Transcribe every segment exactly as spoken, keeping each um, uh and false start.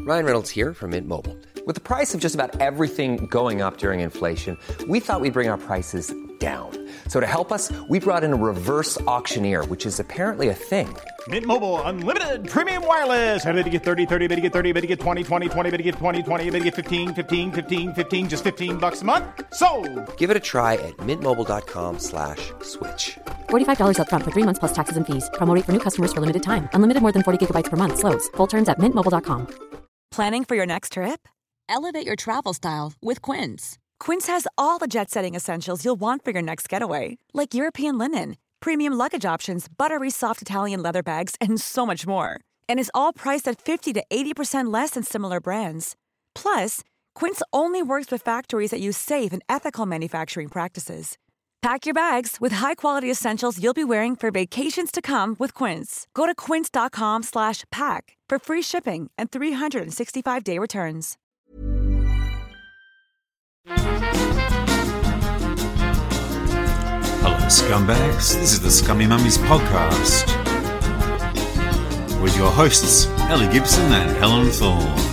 Ryan Reynolds here from Mint Mobile. With the price of just about everything going up during inflation, we thought we'd bring our prices down. So to help us, we brought in a reverse auctioneer, which is apparently a thing. Mint Mobile Unlimited Premium Wireless. How to get thirty, thirty, how to get thirty, how to get twenty, twenty, twenty, how to get twenty, twenty, how to get fifteen, fifteen, fifteen, fifteen, just fifteen bucks a month? Sold! Give it a try at mintmobile.com slash switch. forty-five dollars up front for three months plus taxes and fees. Promo rate for new customers for limited time. Unlimited more than forty gigabytes per month. Slows full terms at mint mobile dot com. Planning for your next trip? Elevate your travel style with Quince. Quince has all the jet-setting essentials you'll want for your next getaway, like European linen, premium luggage options, buttery soft Italian leather bags, and so much more. And is all priced at fifty to eighty percent less than similar brands. Plus, Quince only works with factories that use safe and ethical manufacturing practices. Pack your bags with high-quality essentials you'll be wearing for vacations to come with Quince. Go to quince.com slash pack for free shipping and three hundred sixty-five day returns. Hello, scumbags. This is the Scummy Mummies podcast with your hosts, Ellie Gibson and Helen Thorne.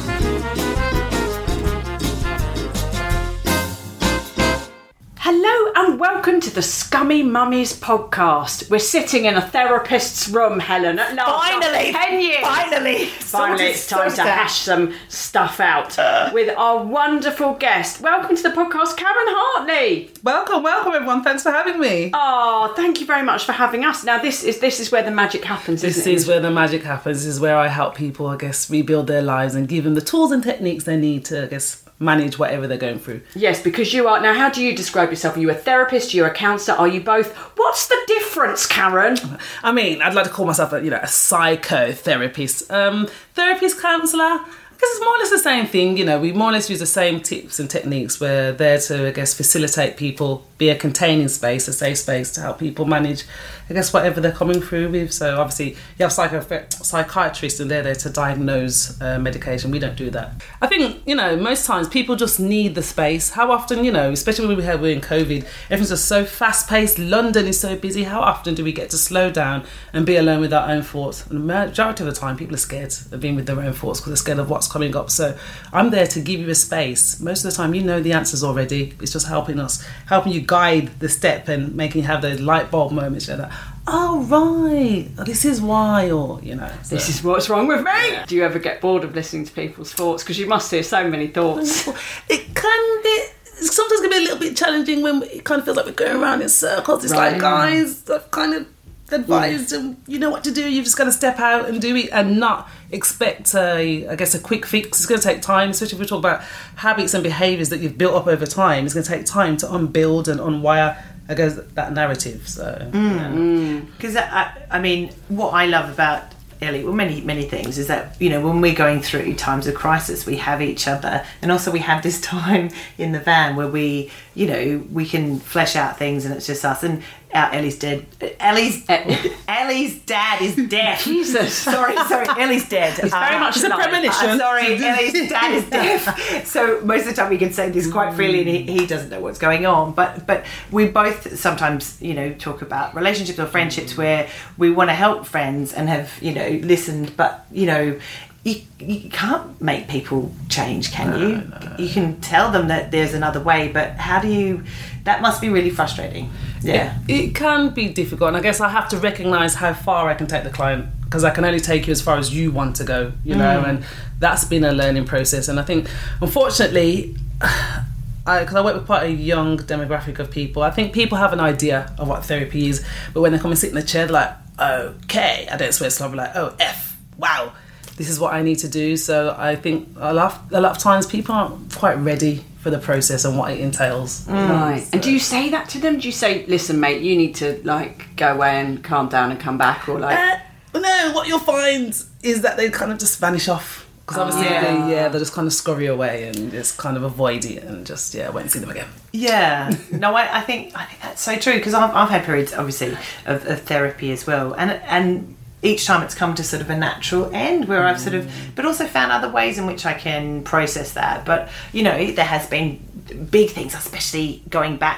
Hello and welcome to the Scummy Mummies podcast. We're sitting in a therapist's room, Helen, at last. Finally! ten years. Finally! Finally, it's time to hash some stuff out uh. with our wonderful guest. Welcome to the podcast, Karen Hartley. Welcome, welcome everyone. Thanks for having me. Oh, thank you very much for having us. Now, this is this is where the magic happens, This isn't it? is where the magic happens. This is where I help people, I guess, rebuild their lives and give them the tools and techniques they need to, I guess, manage whatever they're going through. Yes, because you are... Now, how do you describe yourself? Are you a therapist? You're a counsellor? Are you both? What's the difference, Karen? I mean, I'd like to call myself a, you know, a psychotherapist. Um, therapist, counsellor... I guess it's more or less the same thing, you know, we more or less use the same tips and techniques. We're there to, I guess, facilitate people, be a containing space, a safe space to help people manage, I guess, whatever they're coming through with. So obviously you have psycho- psychiatrists and they're there to diagnose uh, medication. We don't do that. I think, you know, most times people just need the space. How often, you know, especially when we have, we're in COVID, everything's just so fast paced, London is so busy. How often do we get to slow down and be alone with our own thoughts? And the majority of the time people are scared of being with their own thoughts because they're scared of what's coming up. So I'm there to give you a space. Most of the time you know the answers already. It's just helping us, helping you guide the step and making you have those light bulb moments. You know, that, oh right, this is why, or you know, so. This is what's wrong with me. Yeah. Do you ever get bored of listening to people's thoughts? Because you must hear so many thoughts. It can be. Sometimes it can be a little bit challenging when it kind of feels like we're going around in circles. It's right. like, guys, I've kind of advised yeah. and you know what to do. You've just got to step out and do it and not expect a, I guess, a quick fix. It's going to take time, especially if we talk about habits and behaviours that you've built up over time. It's going to take time to unbuild and unwire, I guess, that narrative. So, because mm. yeah. I, I mean, what I love about Ellie, well, many many things, is that, you know, when we're going through times of crisis, we have each other, and also we have this time in the van where we, you know, we can flesh out things, and it's just us. And our Ellie's dead. Ellie's Ellie's dad is deaf. Jesus, sorry, sorry, Ellie's dead. It's very uh, much a premonition. Uh, sorry, Ellie's dad is deaf. So most of the time we can say this quite freely, and he, he doesn't know what's going on. But but we both sometimes, you know, talk about relationships or friendships where we want to help friends and have, you know, listened, but you know. You, you can't make people change, can no, you? No. You can tell them that there's another way, but how do you... That must be really frustrating. Yeah. It, it can be difficult, and I guess I have to recognise how far I can take the client, because I can only take you as far as you want to go, you know, mm. and that's been a learning process. And I think, unfortunately... Because I, I work with quite a young demographic of people, I think people have an idea of what therapy is, but when they come and sit in the chair, they're like, okay, I don't swear, so I'm like, oh, F, wow, this is what I need to do. So I think a lot, a lot of times people aren't quite ready for the process and what it entails. Mm. Right. So. And do you say that to them? Do you say, listen, mate, you need to, like, go away and calm down and come back, or like... Uh, no, what you'll find is that they kind of just vanish off. Because obviously, oh, yeah. They, yeah, they just kind of scurry away and just kind of avoid it and just, yeah, wait and see them again. Yeah. No, I, I think I think that's so true, because I've, I've had periods, obviously, of, of therapy as well. And and... each time it's come to sort of a natural end where I've sort of, but also found other ways in which I can process that. But, you know, there has been big things, especially going back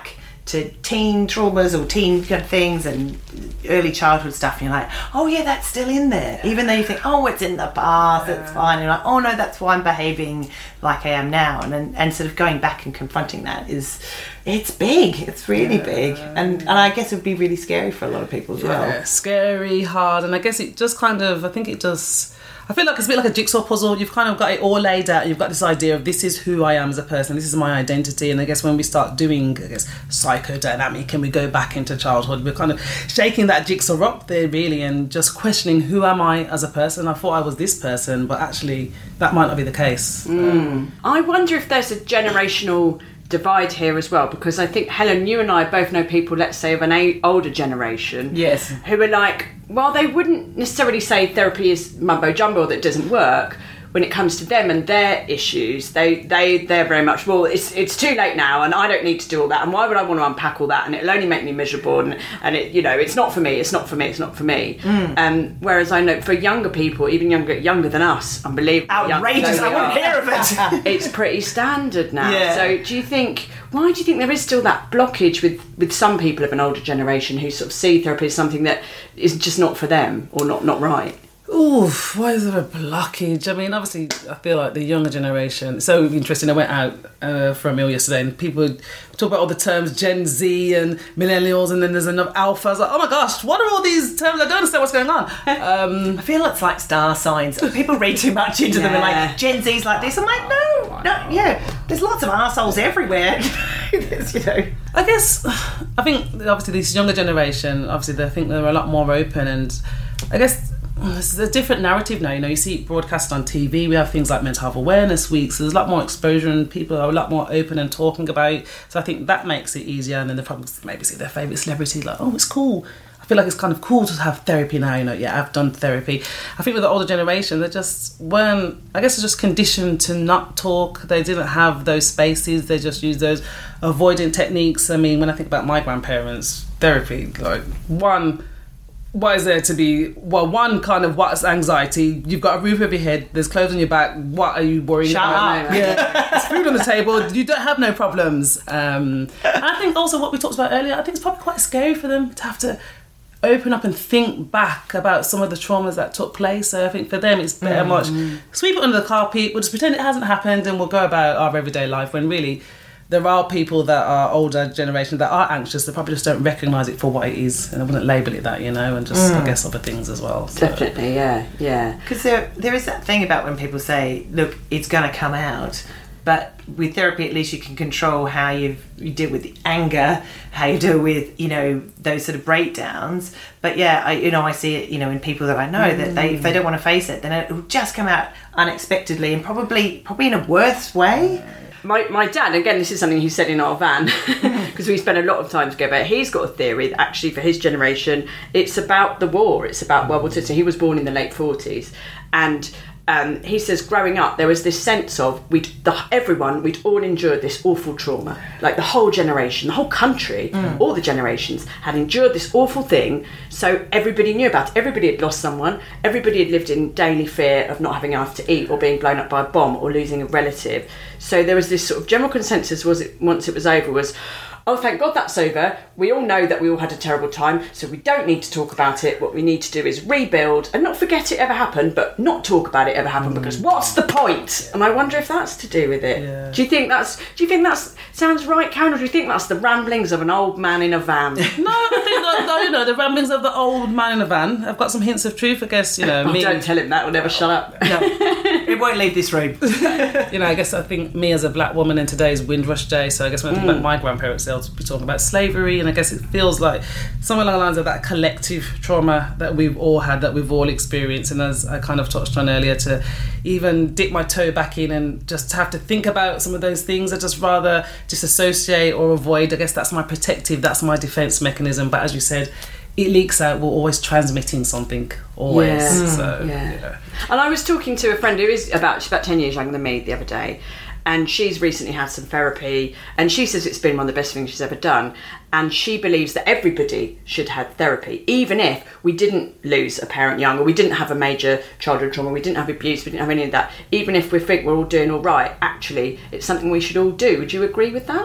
to teen traumas or teen kind of things and early childhood stuff, and you're like, oh yeah, that's still in there, even though you think, oh, it's in the past, it's fine. And you're like, oh no, that's why I'm behaving like I am now. And and, and sort of going back and confronting that is, it's big, it's really big, and and I guess it would be really scary for a lot of people as well. Yeah, scary, hard, and I guess it just kind of, I think it just, I feel like it's a bit like a jigsaw puzzle. You've kind of got it all laid out. You've got this idea of this is who I am as a person. This is my identity. And I guess when we start doing, I guess, psychodynamic and we go back into childhood, we're kind of shaking that jigsaw up there really and just questioning who am I as a person. I thought I was this person, but actually that might not be the case. Mm. Um, I wonder if there's a generational divide here as well, because I think, Helen, you and I both know people, let's say, of an a- older generation, yes, who are like, while they wouldn't necessarily say therapy is mumbo jumbo, that doesn't work, when it comes to them and their issues, they they they're very much, well, it's it's too late now, and I don't need to do all that, and why would I want to unpack all that, and it'll only make me miserable, and, and it, you know, it's not for me, it's not for me, it's not for me. Mm. Um, whereas I know for younger people, even younger younger than us, unbelievable, outrageous, I wouldn't hear of it. It's pretty standard now. Yeah. So do you think, why do you think there is still that blockage with, with some people of an older generation who sort of see therapy as something that is just not for them or not, not right? Ooh, why is there a blockage? I mean, obviously, I feel like the younger generation, it's so interesting. I went out uh, for a meal yesterday and people would talk about all the terms Gen Z and millennials, and then there's another alpha. I was like, oh my gosh, what are all these terms? I don't understand what's going on. Um, I feel it's like star signs. People read too much into yeah. them and like, Gen Z's like this. I'm like, no, no, yeah. There's lots of arseholes everywhere. You know. I guess, I think, obviously, this younger generation, obviously, they think they're a lot more open, and I guess it's a different narrative now. You know, you see it broadcast on T V. We have things like mental health awareness weeks. So there's a lot more exposure and people are a lot more open and talking about it. So I think that makes it easier. And then they probably maybe see their favourite celebrity like, oh, it's cool. I feel like it's kind of cool to have therapy now. You know, yeah, I've done therapy. I think with the older generation, they just weren't, I guess, they're just conditioned to not talk. They didn't have those spaces. They just used those avoidant techniques. I mean, when I think about my grandparents, therapy, like one... What is there to be? Well, one, kind of, what's anxiety? You've got a roof over your head, there's clothes on your back, what are you worrying Shut about? Up. Yeah, there's food on the table, you don't have no problems. Um, and I think also what we talked about earlier, I think it's probably quite scary for them to have to open up and think back about some of the traumas that took place. So I think for them it's very mm. much, sweep it under the carpet, we'll just pretend it hasn't happened and we'll go about our everyday life, when really there are people that are older generation that are anxious. They probably just don't recognise it for what it is, and I wouldn't label it that, you know, and just mm. I guess other things as well. So. Definitely, yeah, yeah. Because there there is that thing about when people say, "Look, it's going to come out," but with therapy, at least you can control how you you deal with the anger, how you deal with, you know, those sort of breakdowns. But yeah, I you know I see it, you know, in people that I know mm. that they if they don't want to face it, then it will just come out unexpectedly and probably probably in a worse way. My my dad, again, this is something he said in our van, because we spent a lot of time together. He's got a theory that actually for his generation, it's about the war. It's about World War Two. So he was born in the late forties. And um, he says growing up, there was this sense of we'd the, everyone, we'd all endured this awful trauma. Like the whole generation, the whole country, mm. all the generations had endured this awful thing. So everybody knew about it. Everybody had lost someone. Everybody had lived in daily fear of not having enough to eat or being blown up by a bomb or losing a relative. So there was this sort of general consensus was it, once it was over was, oh, thank God that's over. We all know that we all had a terrible time, so we don't need to talk about it. What we need to do is rebuild and not forget it ever happened, but not talk about it ever happened, mm. because what's the point? And I wonder if that's to do with it. Yeah. Do you think that's, do you think that's, sounds right, Karen, or do you think that's the ramblings of an old man in a van? No, I think that, you know, the ramblings of the old man in a van. I've got some hints of truth, I guess, you know. Oh, me. Don't tell him that, we'll never shut up. No, it won't leave this room. You know, I guess I think me as a black woman in today's Windrush Day, so I guess when I think mm. about my grandparents, they'll be talking about slavery, and I guess it feels like somewhere along the lines of that collective trauma that we've all had, that we've all experienced. And as I kind of touched on earlier, to even dip my toe back in and just have to think about some of those things, I just rather disassociate or avoid. I guess that's my protective, that's my defence mechanism. But as you said, it leaks out, we're always transmitting something, always. Yeah. So, yeah. You know. And I was talking to a friend who is about, she's about ten years younger than me the other day, and she's recently had some therapy, and she says it's been one of the best things she's ever done, and she believes that everybody should have therapy, even if we didn't lose a parent young, or we didn't have a major childhood trauma, we didn't have abuse, we didn't have any of that. Even if we think we're all doing all right, actually it's something we should all do. Would you agree with that?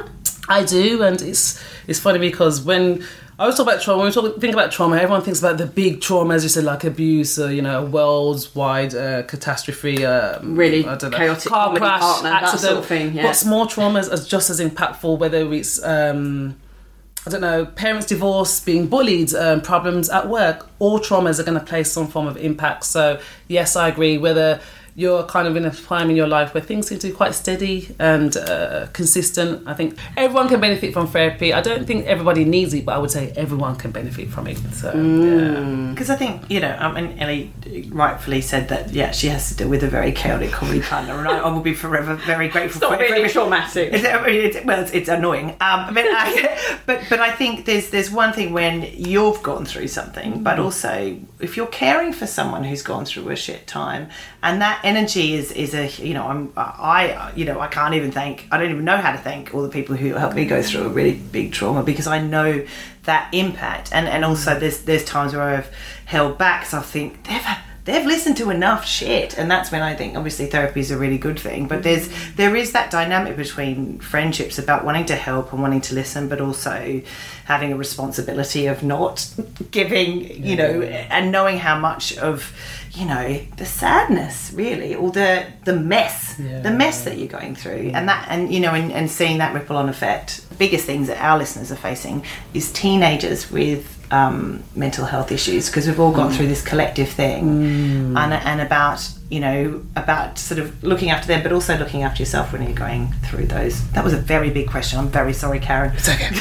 I do, and it's it's funny because when I always talk about trauma, when we talk, think about trauma, everyone thinks about the big trauma, as you said, like abuse, or, you know, a worldwide uh, catastrophe, um, really I don't know, chaotic car crash, partner, accident, that sort of thing. Yeah. But small traumas are just as impactful, whether it's um, I don't know, parents' divorce, being bullied, um, problems at work. All traumas are going to play some form of impact. So yes, I agree. Whether you're kind of in a time in your life where things seem to be quite steady and uh, consistent, I think everyone can benefit from therapy. I don't think everybody needs it, but I would say everyone can benefit from it. So, yeah. Because I think, you know, I mean, Ellie rightfully said that, yeah, she has to deal with a very chaotic comedy partner, and I, I will be forever very grateful it's for not it. really traumatic. It's, I mean, it's, well, it's, it's annoying. Um, but, I, but but I think there's there's one thing when you've gone through something, but also if you're caring for someone who's gone through a shit time, and that energy is is a, you know, I'm I you know I can't even thank I don't even know how to thank all the people who helped me go through a really big trauma, because I know that impact, and and also there's there's times where I've held back, so I think they've they've listened to enough shit, and that's when I think obviously therapy is a really good thing. But there's there is that dynamic between friendships about wanting to help and wanting to listen, but also having a responsibility of not giving, you know, and knowing how much of, you know, the sadness really, or the the mess yeah. the mess that you're going through, and that, and you know, and, and seeing that ripple on effect. The biggest things that our listeners are facing is teenagers with um, mental health issues, because we've all gone mm. through this collective thing, mm. and and about, you know, about sort of looking after them, but also looking after yourself when you're going through those. That was a very big question. I'm very sorry, Karen. It's okay.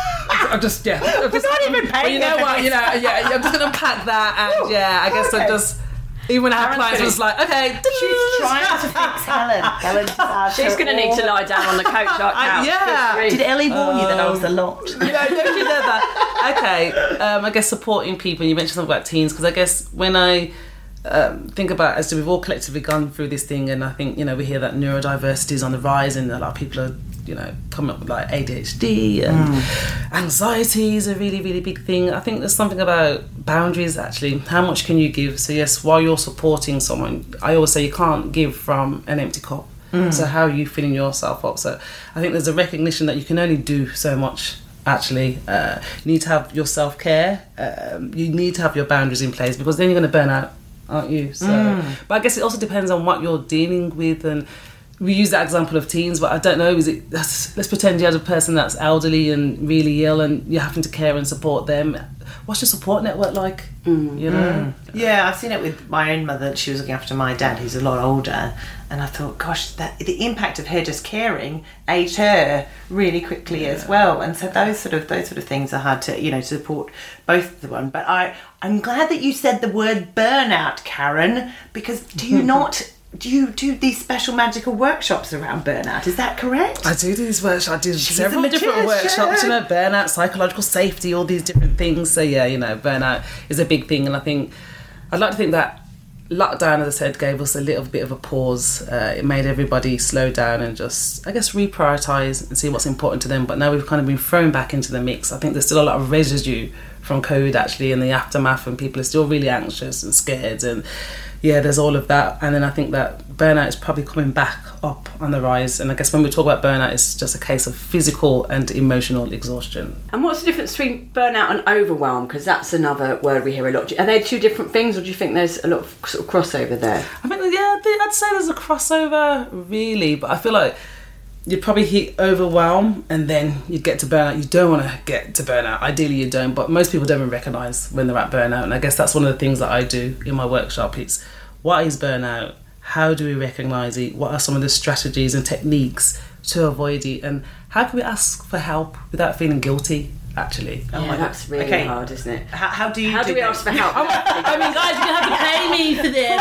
I'm just, yeah. I'm just, We're not even paying. Well, you know what? You know, yeah. I'm just gonna unpack that, and yeah, I guess okay. I just. Even when I have clients, was like, okay, she's trying to fix Helen. Helen she's going to need to lie down on the couch. I, yeah. Did Ellie warn um, you that I was a lot? No, don't you know that? Okay. Um, I guess supporting people. You mentioned something about teens, because I guess when I um, think about, as we've all collectively gone through this thing, and I think, you know, we hear that neurodiversity is on the rise, and a lot of people are, you know, coming up with like A D H D, and mm. anxiety is a really, really big thing. I think there's something about boundaries, actually. How much can you give? So yes, while you're supporting someone, I always say you can't give from an empty cup. Mm. So how are you filling yourself up? So I think there's a recognition that you can only do so much, actually. Uh, you need to have your self-care. Um, you need to have your boundaries in place, because then you're going to burn out, aren't you? So, mm. But I guess it also depends on what you're dealing with, and we use that example of teens, but I don't know, is it, that's, let's pretend you had a person that's elderly and really ill, and you're having to care and support them. What's your support network like? Mm. You know? Mm. Yeah, I've seen it with my own mother. She was looking after my dad, who's a lot older, and I thought, gosh, that the impact of her just caring aged her really quickly yeah. as well. And so those sort of those sort of things are hard to, you know, to support both the one. But I, I'm glad that you said the word burnout, Karen, because do you not... Do you do these special magical workshops around burnout? Is that correct? I do these workshops. I do She's several different workshops, you know, burnout, psychological safety, all these different things. So yeah, you know, burnout is a big thing, and I think I'd like to think that lockdown, as I said, gave us a little bit of a pause. Uh, it made everybody slow down and just, I guess, reprioritise and see what's important to them. But now we've kind of been thrown back into the mix. I think there's still a lot of residue from COVID, actually, in the aftermath, and people are still really anxious and scared, and yeah, there's all of that. And then I think that burnout is probably coming back up on the rise, and I guess when we talk about burnout, it's just a case of physical and emotional exhaustion. And what's the difference between burnout and overwhelm? Because that's another word we hear a lot. Are they two different things, or do you think there's a lot of sort of crossover there? I mean, yeah, I'd say there's a crossover, really, but I feel like you'd probably hit overwhelm and then you'd get to burnout. You don't want to get to burnout. Ideally, you don't, but most people don't even recognise when they're at burnout. And I guess that's one of the things that I do in my workshop. It's, what is burnout? How do we recognise it? What are some of the strategies and techniques to avoid it? And how can we ask for help without feeling guilty, actually? Oh, yeah, that's really okay. hard, isn't it? How, how do you How do, do we that? ask for help? I mean, guys, you're going to have to pay me for this.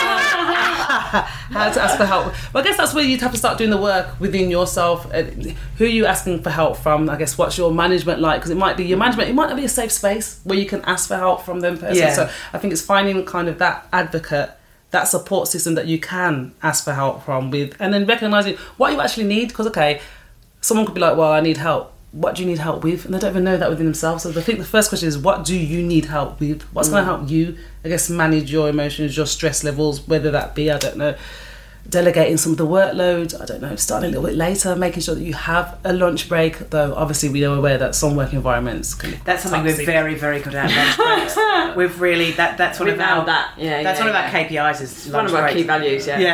Uh, how to ask for help. Well, I guess that's where you'd have to start doing the work within yourself. Uh, who are you asking for help from? I guess what's your management like? Because it might be your management, it might not be a safe space where you can ask for help from them person. Yeah. So I think it's finding kind of that advocate, that support system that you can ask for help from with, and then recognising what you actually need. Because, okay, someone could be like, well, I need help. What do you need help with? And they don't even know that within themselves. So I think the first question is, what do you need help with? What's mm. going to help you, I guess, manage your emotions, your stress levels, whether that be, I don't know, delegating some of the workload, I don't know, starting a little bit later, making sure that you have a lunch break, though obviously we are aware that some work environments can be That's something toxic. we're very, very good at, lunch breaks. We've really, that, that's one We of our, nailed that. Yeah, that's yeah, one of yeah. our K P Is is One lunch of our breaks. key values, yeah.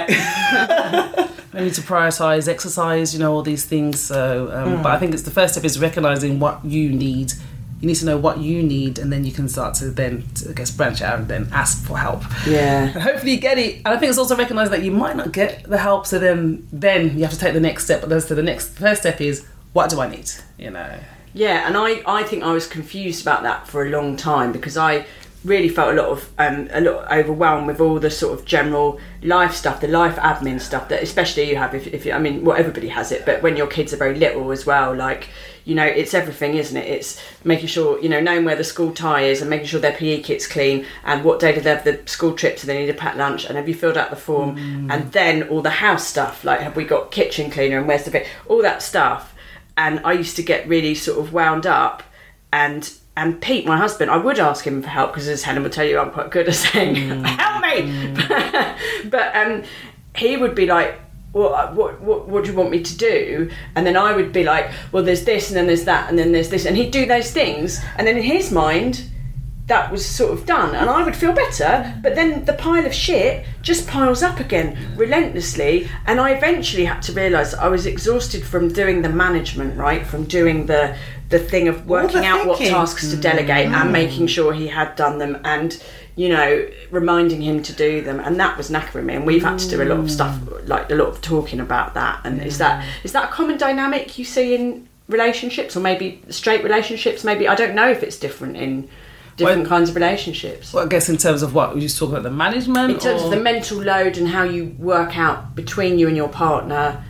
Yeah. We need to prioritise exercise, you know, all these things. So, um, Mm. but I think it's the first step is recognising what you need. You need to know what you need, and then you can start to then, to, I guess, branch out and then ask for help. Yeah. And hopefully you get it. And I think it's also recognising that you might not get the help, so then then you have to take the next step. But so the next first step is, what do I need? You know. Yeah, and I, I think I was confused about that for a long time because I really felt a lot of um, a lot overwhelmed with all the sort of general life stuff, the life admin stuff that especially you have if, if you, I mean, well, everybody has it, but when your kids are very little as well, like, you know, it's everything, isn't it? It's making sure, you know, knowing where the school tie is and making sure their P E kit's clean and what day do they have the school trip, so they need a packed lunch, and have you filled out the form, mm. and then all the house stuff, like have we got kitchen cleaner and where's the bit, all that stuff. And I used to get really sort of wound up, and and Pete, my husband, I would ask him for help because, as Helen will tell you, I'm quite good at saying, mm. help me! Mm. But um, he would be like, what, what, what, what do you want me to do? And then I would be like, well, there's this, and then there's that, and then there's this. And he'd do those things. And then in his mind, that was sort of done. And I would feel better. But then the pile of shit just piles up again relentlessly. And I eventually had to realise that I was exhausted from doing the management, right? From doing the... the thing of working out what tasks to delegate mm. and making sure he had done them and, you know, reminding him to do them, and that was knackering me, and we've had to do a lot of stuff, like a lot of talking about that. And mm. is that is that a common dynamic you see in relationships, or maybe straight relationships? Maybe, I don't know if it's different in different well, kinds of relationships. Well, I guess in terms of what, we just talk about the management? In terms or? of the mental load and how you work out between you and your partner,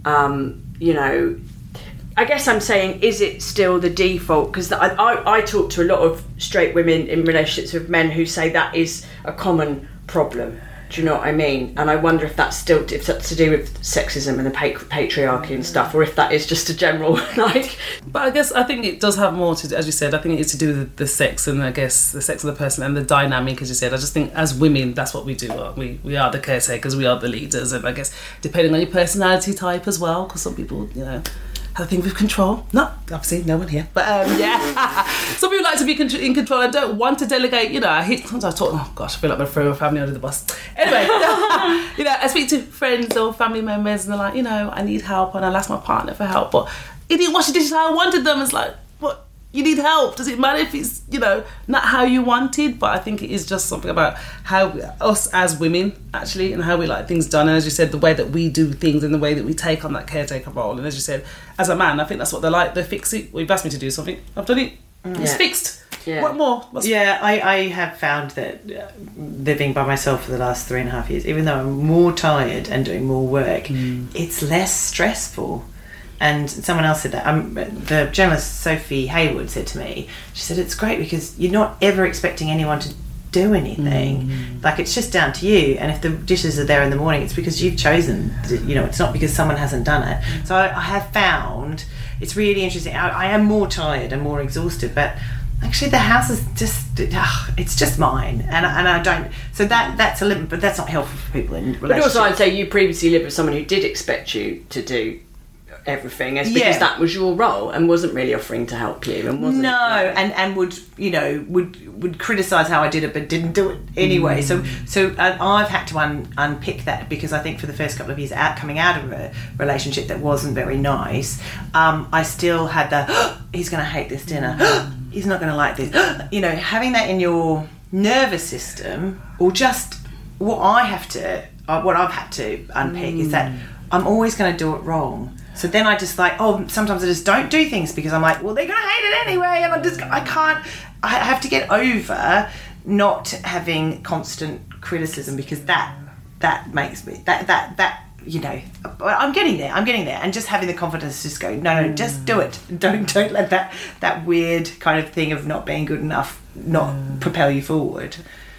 um, you know, I guess I'm saying, is it still the default? Because I, I, I talk to a lot of straight women in relationships with men who say that is a common problem. Do you know what I mean? And I wonder if that's still if that's to do with sexism and the patriarchy and stuff, or if that is just a general like. But I guess I think it does have more to do, as you said. I think it's to do with the sex and I guess the sex of the person and the dynamic, as you said. I just think as women, that's what we do. We we are the caretakers, we are the leaders, and I guess depending on your personality type as well, because some people, you know, have a thing with control. No, obviously no one here, but um, yeah. Some people like to be in control and don't want to delegate. You know, I hit, sometimes I talk, oh gosh, I feel like I'm going to throw my family under the bus. Anyway, you know, I speak to friends or family members and they're like, you know, I need help, and I'll ask my partner for help, but he didn't wash the dishes how I wanted them. It's like, what? You need help. Does it matter if it's, you know, not how you wanted? But I think it is just something about how us as women, actually, and how we like things done. And as you said, the way that we do things and the way that we take on that caretaker role. And as you said, as a man, I think that's what they like. They fix it. Well, you've asked me to do something. I've done it. Mm. It's yeah. fixed. Yeah. What more? What's yeah, I, I have found that uh, living by myself for the last three and a half years, even though I'm more tired and doing more work, mm. it's less stressful. And someone else said that. Um, the journalist Sophie Haywood said to me, she said, it's great because you're not ever expecting anyone to do anything. Mm. Like, it's just down to you. And if the dishes are there in the morning, it's because you've chosen, to, you know, it's not because someone hasn't done it. So I, I have found, it's really interesting. I, I am more tired and more exhausted, but actually the house is just, ugh, it's just mine. And, and I don't, so that that's a limit, but that's not helpful for people in relationships. But also I'd say you previously lived with someone who did expect you to do everything, as because yeah. that was your role and wasn't really offering to help you, and wasn't no like, and and would, you know, would would criticize how I did it but didn't do it anyway. mm. so so uh, I've had to un, unpick that, because I think for the first couple of years out coming out of a relationship that wasn't very nice, um, I still had the oh, he's going to hate this dinner, oh, he's not going to like this, you know, having that in your nervous system, or just what I have to uh, what I've had to unpick mm. is that I'm always going to do it wrong. So then I just like, oh, sometimes I just don't do things because I'm like, well, they're going to hate it anyway. And I just, I can't, I have to get over not having constant criticism, because that, that makes me, that, that, that, you know, I'm getting there, I'm getting there. And just having the confidence to just go, no, no, just do it. Don't, don't let that, that weird kind of thing of not being good enough not mm. propel you forward.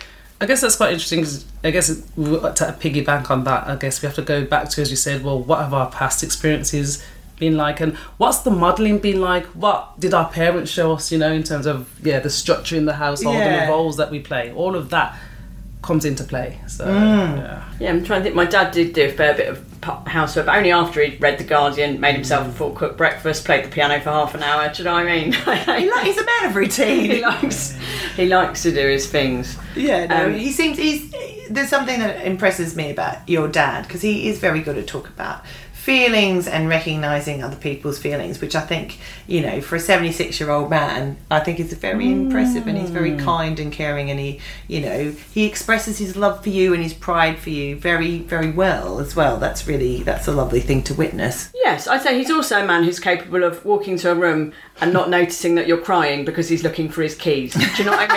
I guess that's quite interesting, because I guess to piggyback on that, I guess we have to go back to, as you said, well, what have our past experiences been like, and what's the modelling been like? What did our parents show us, you know, in terms of, yeah, the structure in the household yeah. and the roles that we play, all of that. comes into play. So Mm. yeah. Yeah, I'm trying to think. My dad did do a fair bit of pu- housework, but only after he'd read The Guardian, made himself a full cooked breakfast, played the piano for half an hour. Do you know what I mean? He li- he's a man of routine. he likes he likes to do his things. Yeah, no, Um, he seems he's. There's something that impresses me about your dad, because he is very good at talking about feelings and recognising other people's feelings, which I think, you know, for a seventy-six year old man, I think is very Mm. impressive, and he's very kind and caring, and he, you know, he expresses his love for you and his pride for you very, very well as well. That's really, that's a lovely thing to witness. Yes, I'd say he's also a man who's capable of walking to a room and not noticing that you're crying because he's looking for his keys. Do you know what I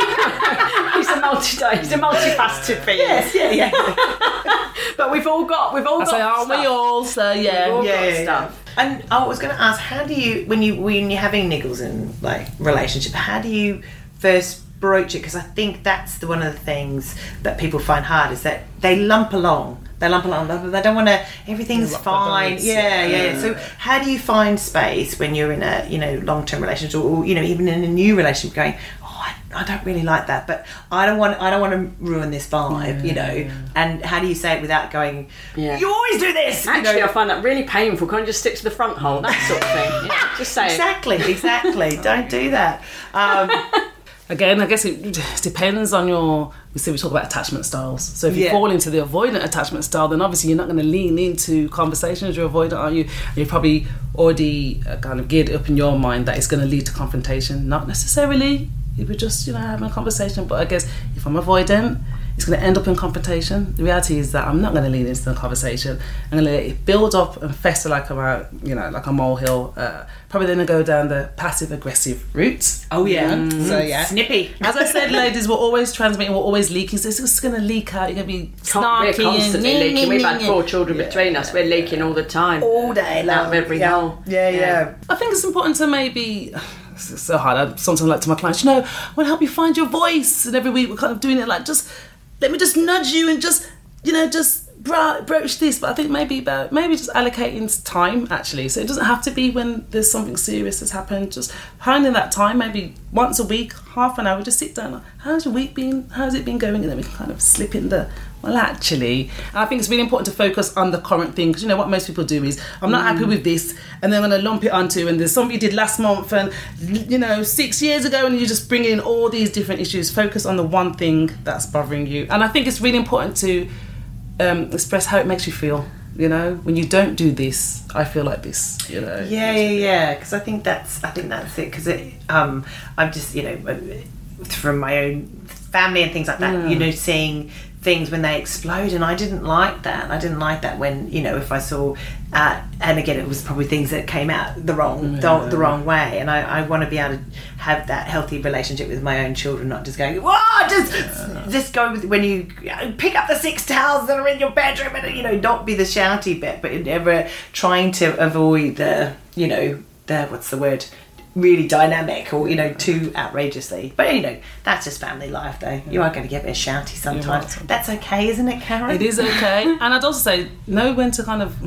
mean? he's a multi he's a multifaceted being. Yes, yeah, yeah. But we've all got we've all I got say, aren't we stuff. all? So yeah. We've all Yeah, got yeah, stuff. And I was going to ask, how do you, when you when you're having niggles in like relationship, how do you first broach it? Because I think that's the, one of the things that people find hard, is that they lump along. They lump along. They they don't want to. Everything's Rock the fine. boats, Yeah, yeah, yeah. yeah. So how do you find space when you're in a you know long term relationship, or you know even in a new relationship, going, oh, I, I don't really like that, but I don't want I don't want to ruin this vibe, you know. And how do you say it without going, Yeah. you always do this? you Actually, know? I find that really painful. Can't you just stick to the front hole? That sort of thing. Yeah, just say it. Exactly, exactly. Don't do that. Um, Again, I guess it depends on your. We say we talk about attachment styles. So if you Yeah. fall into the avoidant attachment style, then obviously you're not going to lean into conversations. You're avoidant, are you? And you're probably already uh, kind of geared up in your mind that it's going to lead to confrontation. Not necessarily. If we're just you know having a conversation, but I guess if I'm avoidant, it's going to end up in confrontation. The reality is that I'm not going to lean into the conversation. I'm going to let it build up and fester like a, you know, like a molehill. Uh, probably then go down the passive aggressive route. oh yeah. Mm. So yeah. Snippy. As I said, ladies, we're always transmitting, we're always leaking, so it's just going to leak out. You're going to be Can't- We're snarky constantly and leaking. We've had yeah. four children between us. We're leaking all the time. All day long. Out of every yeah. hole. Yeah, yeah. I think it's important to maybe. It's so hard. I sometimes like to my clients, you know, I want to help you find your voice, and every week we're kind of doing it like just let me just nudge you and just you know just bro- broach this. But I think maybe about maybe just allocating time actually. So it doesn't have to be when there's something serious that's happened. Just finding that time, maybe once a week, half an hour, just sit down. Like, how's your week been? How's it been going? And then we can kind of slip in the. Well, actually, and I think it's really important to focus on the current thing, because you know what most people do is, I'm not happy with this, and then I'm going to lump it onto, and there's something you did last month, and you know, six years ago, and you just bring in all these different issues. Focus on the one thing that's bothering you, and I think it's really important to um, express how it makes you feel. You know, when you don't do this, I feel like this. You know. Yeah, yeah, yeah. Because I think that's, I think that's it. Because it, um, I'm just, you know, from my own family and things like that. Yeah. You know, seeing things when they explode, and I didn't like that. I didn't like that when, you know, if I saw, uh, and again, it was probably things that came out the wrong, Yeah. the, the wrong way. And I, I want to be able to have that healthy relationship with my own children, not just going, whoa, just, Yeah. just go with when you pick up the six towels that are in your bedroom, and you know, not be the shouty bit, but never trying to avoid the, you know, the what's the word? Really dynamic, or you know, too outrageously. But you know, that's just family life, though. You are going to get a bit shouty sometimes. right. That's okay, isn't it, Karen? It is okay. And I'd also say, know when to kind of,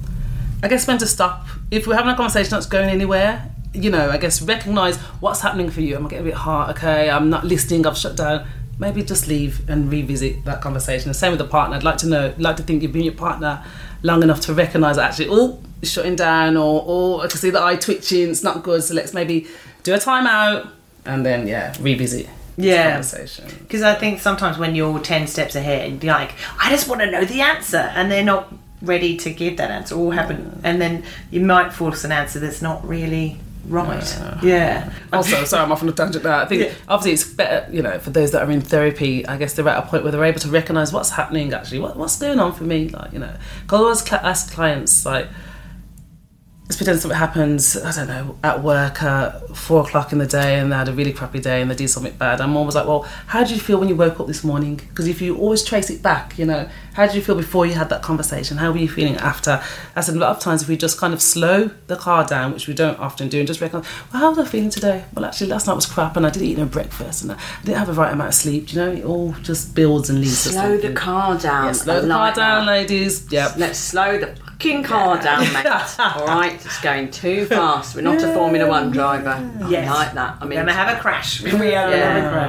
I guess, when to stop. If we're having a conversation that's going anywhere, you know, I guess recognise what's happening for you. I'm getting a bit hard, okay, I'm not listening, I've shut down. Maybe just leave and revisit that conversation. The same with the partner. I'd like to know, like to think you've been your partner long enough to recognise that actually, oh, it's shutting down, or, or I can see the eye twitching, it's not good, so let's maybe do a time out and then, yeah, revisit this Yeah. conversation. Because I think sometimes when you're ten steps ahead, you're like, I just want to know the answer, and they're not ready to give that answer, or happen, and then you might force an answer that's not really right. Yeah. yeah. Also, sorry, I'm off on a tangent now. I think Yeah. obviously it's better, you know, for those that are in therapy, I guess they're at a point where they're able to recognise what's happening actually, what, what's going on for me, like, you know. Because I always cl- ask clients, like, let's pretend something happens, I don't know, at work at four o'clock in the day, and they had a really crappy day and they did something bad. I'm always like, well, how did you feel when you woke up this morning? Because if you always trace it back, you know, how did you feel before you had that conversation? How were you feeling after? I said a lot of times if we just kind of slow the car down, which we don't often do, and just recognise, well, how was I feeling today? Well, actually, last night was crap, and I didn't eat no breakfast, and I didn't have the right amount of sleep. You know, it all just builds and leads to Slow something. the car down. Yeah, slow I the like car down, that. ladies. Yep. Let's slow the fucking car down, mate. All right, it's going too fast. We're not a Formula One driver. Yes. I like that. I We're mean, going to have a crash. We are going to Yeah. have a crash.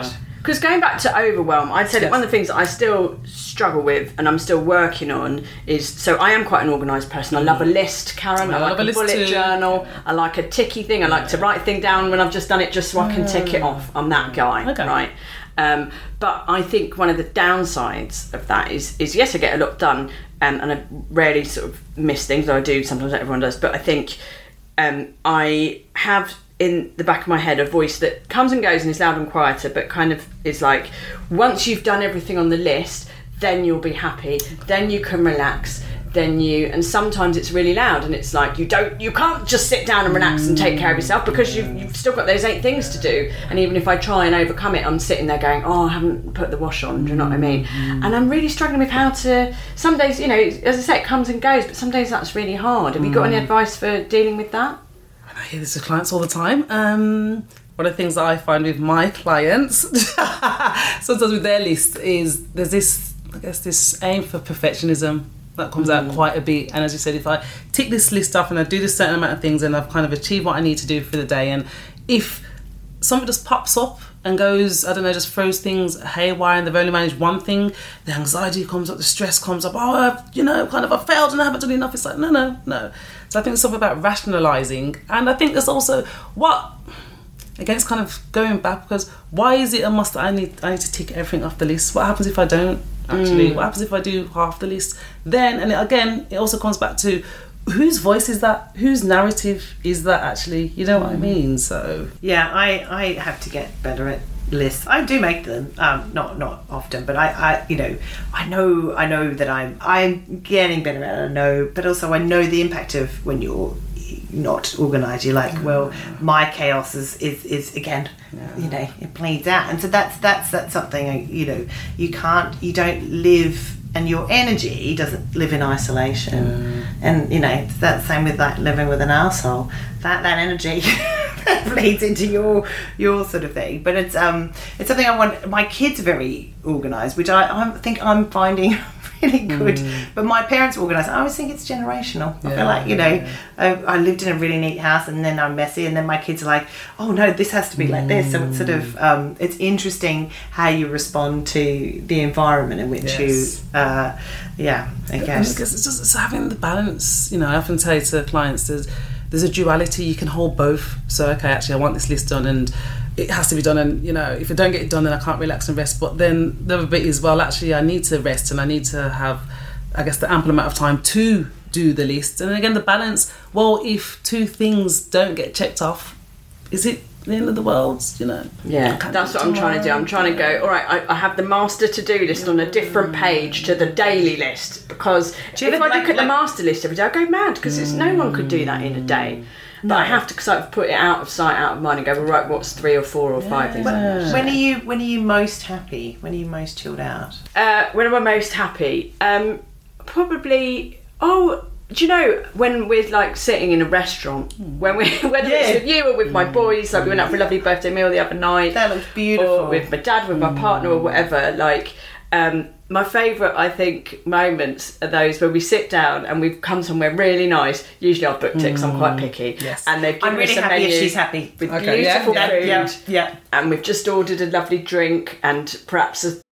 Because going back to overwhelm, I'd say that Yes. one of the things that I still struggle with and I'm still working on is, so I am quite an organised person. I love a list, Karen. I, I like love a, a list bullet too. journal. I like a ticky thing. I like to write a thing down when I've just done it just so I can tick it off. I'm that guy, Okay. right? Um, but I think one of the downsides of that is, is yes, I get a lot done um, and I rarely sort of miss things, though I do sometimes, not everyone does, but I think um, I have in the back of my head a voice that comes and goes and is loud and quieter, but kind of is like, once you've done everything on the list, then you'll be happy, then you can relax, then you, and sometimes it's really loud and it's like, you don't, you can't just sit down and relax and take care of yourself because you've, you've still got those eight things to do. And even if I try and overcome it, I'm sitting there going, oh, I haven't put the wash on, do you know what I mean? And I'm really struggling with how to, some days, you know, as I say, it comes and goes, but some days that's really hard. Have you got any advice for dealing with that? I hear this with clients all the time. Um, one of the things that I find with my clients, sometimes with their list, is there's this, I guess, this aim for perfectionism that comes out quite a bit. And as you said, if I tick this list up and I do this certain amount of things and I've kind of achieved what I need to do for the day, and if something just pops up and goes, I don't know, just throws things haywire and they've only managed one thing, the anxiety comes up, the stress comes up, oh, I've, you know, kind of I failed and I haven't done enough. It's like, no, no, no. So I think there's something about rationalising. And I think there's also, what, again, it's kind of going back, because why is it a must that I need, I need to tick everything off the list? What happens if I don't, actually? Mm. What happens if I do half the list? Then, and again, it also comes back to, whose voice is that? Whose narrative is that actually? You know what I mean? So yeah, I, I have to get better at lists. I do make them, um, not not often, but I, I you know I know I know that I'm I'm getting better at it. I know, but also I know the impact of when you're not organised. You're like, well, my chaos is is, is again, yeah. you know, it bleeds out, and so that's that's that's something I, you know, you can't, you don't live. And your energy doesn't live in isolation, mm. and you know it's that same with like living with an arsehole. That that energy that bleeds into your your sort of thing. But it's um it's something I want. My kids are very organised, which I, I think I'm finding really good. Mm. But my parents are organised. I always think it's generational. I yeah, feel like you know yeah. I, I lived in a really neat house, and then I'm messy, and then my kids are like, oh no, this has to be like this. So it's sort of um, it's interesting how you respond to the environment in which yes. you. Uh, yeah, I guess. I guess it's just it's having the balance. You know, I often say to clients, there's there's a duality. You can hold both. So okay, actually, I want this list done, and it has to be done. And you know, if I don't get it done, then I can't relax and rest. But then the other bit is, well, actually, I need to rest, and I need to have, I guess, the ample amount of time to do the list. And then again, the balance. Well, if two things don't get checked off, is it the end of the world? You know. Yeah, that's what I'm trying to do. I'm trying to go, all right, I, I have the master to-do list on a different page to the daily list, because if I like, look at like, the master list every day, I go mad, because it's no one could do that in a day. But no. I have to sort of put it out of sight, out of mind, and go, well, right, what's three or four or five things? When, when are you when are you most happy? When are you most chilled out? Uh, when am I most happy? Um, probably, oh... Do you know when we're like sitting in a restaurant, when we whether yeah. it's with you or with my boys, like we went out for a lovely birthday meal the other night, that looks beautiful, or with my dad, with my partner, or whatever. Like um, my favourite, I think, moments are those where we sit down and we've come somewhere really nice. Usually I've booked it because I'm quite picky, yes. and they've given I'm really us a happy menu if she's happy with okay, beautiful yeah, food, yeah, yeah, and we've just ordered a lovely drink and perhaps a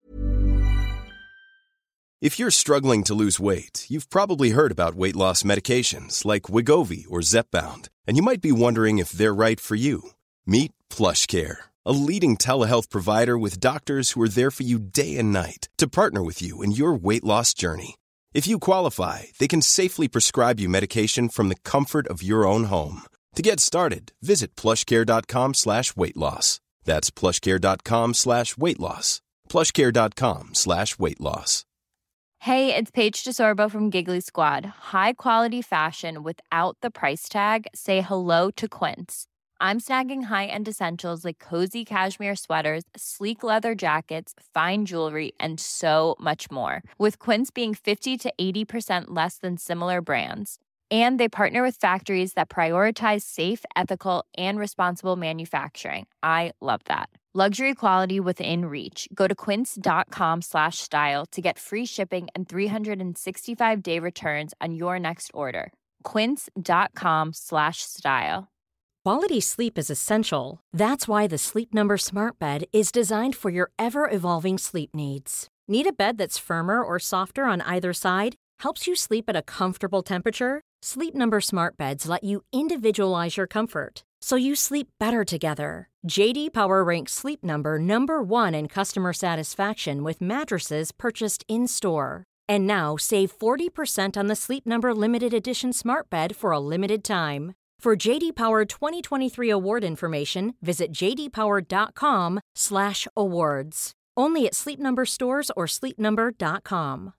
If you're struggling to lose weight, you've probably heard about weight loss medications like Wegovy or Zepbound, and you might be wondering if they're right for you. Meet PlushCare, a leading telehealth provider with doctors who are there for you day and night to partner with you in your weight loss journey. If you qualify, they can safely prescribe you medication from the comfort of your own home. To get started, visit plushcare.com slash weight loss. That's plushcare.com slash weight loss. plushcare.com slash weight loss. Hey, it's Paige DeSorbo from Giggly Squad. High quality fashion without the price tag. Say hello to Quince. I'm snagging high-end essentials like cozy cashmere sweaters, sleek leather jackets, fine jewelry, and so much more. With Quince being fifty to eighty percent less than similar brands. And they partner with factories that prioritize safe, ethical, and responsible manufacturing. I love that. Luxury quality within reach. Go to quince.com slash style to get free shipping and three sixty-five day returns on your next order. Quince.com slash style. Quality sleep is essential. That's why the Sleep Number Smart Bed is designed for your ever-evolving sleep needs. Need a bed that's firmer or softer on either side? Helps you sleep at a comfortable temperature? Sleep Number Smart Beds let you individualize your comfort, so you sleep better together. J D Power ranks Sleep Number number one in customer satisfaction with mattresses purchased in-store. And now save forty percent on the Sleep Number Limited Edition Smart Bed for a limited time. For J D Power twenty twenty-three award information, visit jdpower.com slash awards. Only at Sleep Number stores or sleep number dot com.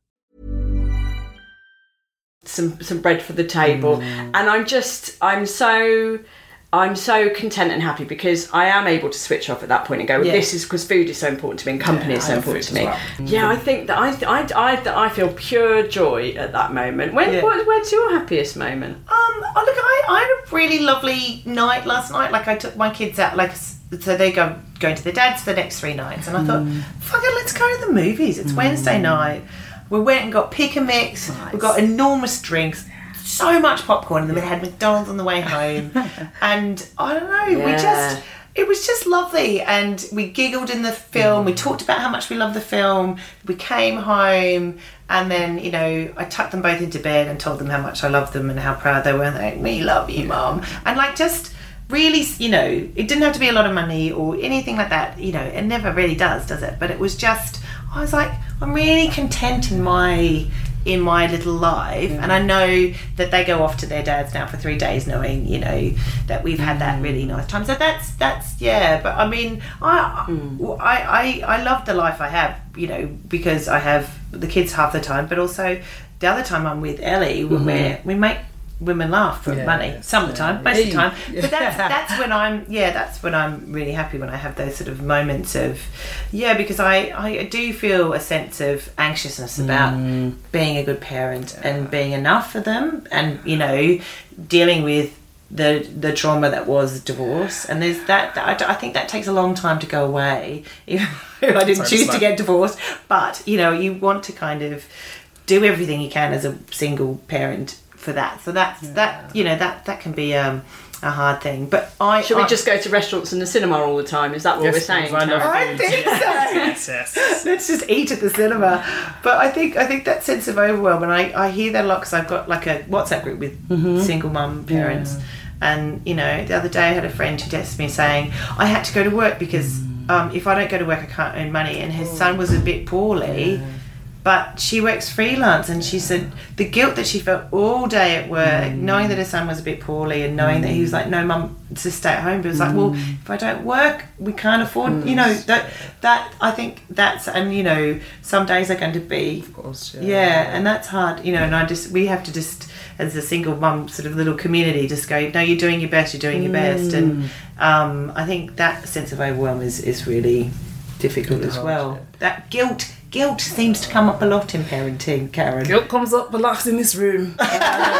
Some some bread for the table, mm. and I'm just I'm so I'm so content and happy because I am able to switch off at that point and go, well, yeah. this is because food is so important to me and company yeah, is so important to me. Well. Yeah, I think that I I I, I feel pure joy at that moment. When yeah. what, when's your happiest moment? Um, oh, look, I, I had a really lovely night last night. Like I took my kids out, like so they go going to their dad's for the next three nights, and I thought, mm. fuck it, let's go to the movies. It's mm. Wednesday night. We went and got pick and mix. Nice. We got enormous drinks, so much popcorn, and then we had McDonald's on the way home. And I don't know, yeah. we just, it was just lovely. And we giggled in the film. Mm. We talked about how much we love the film. We came home, and then, you know, I tucked them both into bed and told them how much I loved them and how proud they were. And they're like, we love you, Mum. And like, just really, you know, it didn't have to be a lot of money or anything like that. You know, it never really does, does it? But it was just, I was like, I'm really content in my in my little life, mm. and I know that they go off to their dads now for three days, knowing, you know, that we've had that really nice time. So that's that's yeah. But I mean, I mm. I, I I love the life I have, you know, because I have the kids half the time, but also the other time I'm with Ellie, mm-hmm. where we make women laugh for yeah, money some of the time, most of the time. But that's that's when I'm yeah, that's when I'm really happy, when I have those sort of moments of yeah, because I, I do feel a sense of anxiousness about mm. being a good parent yeah. and being enough for them, and you know, dealing with the the trauma that was divorce. And there's that, that I, I think that takes a long time to go away, even though I didn't Sorry, choose to get divorced. But you know, you want to kind of do everything you can as a single parent for that, so that's yeah. that you know that that can be um, a hard thing. But I should we I, just go to restaurants and the cinema all the time? Is that what yes, we're saying? I, I think so. yes, yes. Let's just eat at the cinema. But I think I think that sense of overwhelm, and I, I hear that a lot because I've got like a WhatsApp group with mm-hmm. single mum parents, yeah. and you know, the other day I had a friend who texted me saying I had to go to work because mm. um, if I don't go to work I can't earn money, and his oh. son was a bit poorly. Yeah. But she works freelance, and she said the guilt that she felt all day at work, mm. knowing that her son was a bit poorly, and knowing mm. that he was like, no, Mum, just stay at home. But it was mm. like, well, if I don't work, we can't afford, mm. you know, that, that, I think that's, and, you know, some days are going to be, of course, yeah. yeah, and that's hard, you know, and I just, we have to just, as a single mum sort of little community, just go, no, you're doing your best, you're doing your best. And um, I think that sense of overwhelm is, is really difficult as well. Yeah. That guilt, Guilt seems to come up a lot in parenting, Karen. Guilt comes up a lot in this room. Uh,